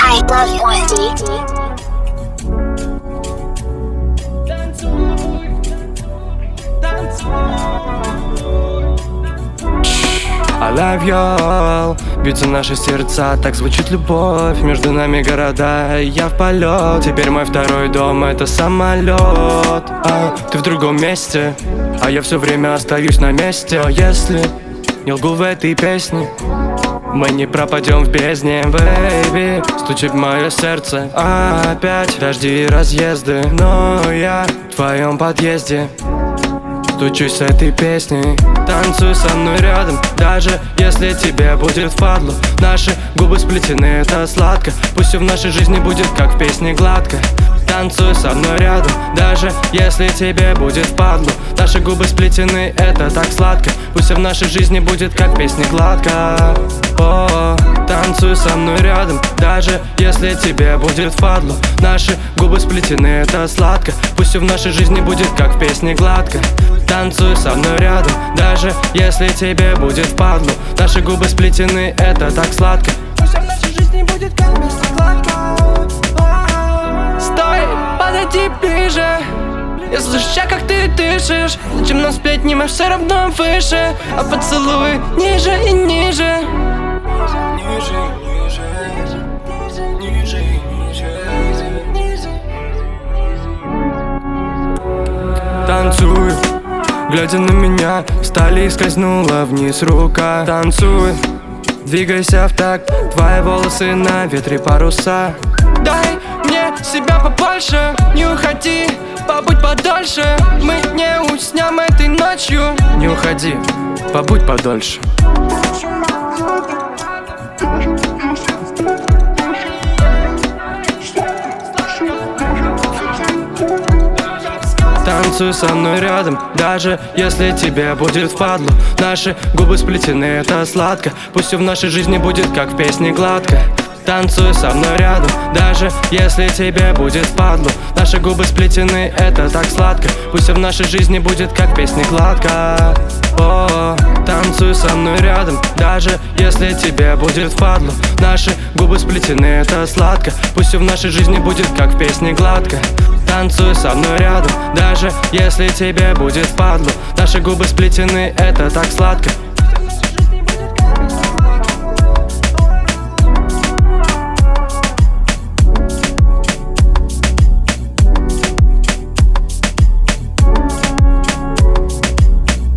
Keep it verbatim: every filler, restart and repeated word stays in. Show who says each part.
Speaker 1: by Love Point.
Speaker 2: I love you all. Бьются наши сердца, так звучит любовь. Между нами города, и я в полет. Теперь мой второй дом — это самолет. А, ты в другом месте, а я все время остаюсь на месте. Но если не лгу в этой песне, мы не пропадем в бездне, бэйби. Стучит мое сердце опять. Дожди и разъезды, но я в твоем подъезде. Стучусь с этой песней, танцуй со мной рядом. Даже если тебе будет впадло. Наши губы сплетены, это сладко. Пусть все в нашей жизни будет как в песне гладко. Танцуй со мной рядом, даже если тебе будет впадло. Наши губы сплетены, это так сладко. Пусть все в нашей жизни будет как в песне гладко. О, танцуй со мной рядом, даже если тебе будет впадло. Наши губы сплетены, это сладко. Пусть все в нашей жизни будет как в песне гладко. Танцуй со мной рядом, даже если тебе будет впадло. Наши губы сплетены, это так сладко. Пусть все в нашей жизни будет как в песне гладко. Стой, подойди ближе. Я слышу, как ты дышишь. Зачем нам сплетни, мы все равно выше. А поцелуй ниже и ниже. Ниже, ниже, ниже, ниже. Танцуй, глядя на меня, стали скользнула вниз рука. Танцуй, двигайся в такт, твои волосы на ветре паруса. Дай мне себя побольше, не уходи, побудь подольше. Мы не уснем этой ночью. Не уходи, побудь подольше. Танцуй со мной рядом, даже если тебе будет впадло. Наши губы сплетены, это сладко. Пусть все в нашей жизни будет как в песне гладко. Танцуй со мной рядом, даже если тебе будет впадло. Наши губы сплетены, это так сладко. Пусть все в нашей жизни будет как в песне гладко. О, танцуй со мной рядом, даже если тебе будет впадло. Наши губы сплетены, это сладко. Пусть все в нашей жизни будет как в песне гладко. Танцуй со мной рядом, даже если тебе будет впадло. Наши губы сплетены, это так сладко.